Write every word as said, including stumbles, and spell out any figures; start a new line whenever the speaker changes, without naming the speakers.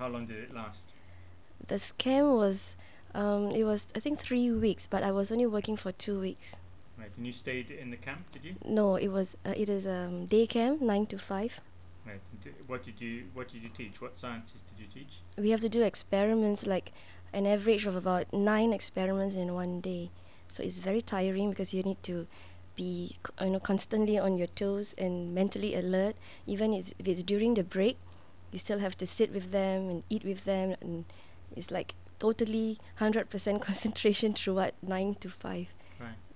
how long did it last?
The scam was, um, it was I think three weeks, but I was only working for two weeks.
Right, and you stayed in the camp, did you?
No, it was uh, it is um day camp, nine to five.
Right. And di- what did you What did you teach? What sciences did you teach?
We have to do experiments, like an average of about nine experiments in one day. So it's very tiring because you need to be c- you know constantly on your toes and mentally alert. Even it's, if it's during the break, you still have to sit with them and eat with them, and it's like totally hundred percent concentration throughout nine to five.
Right.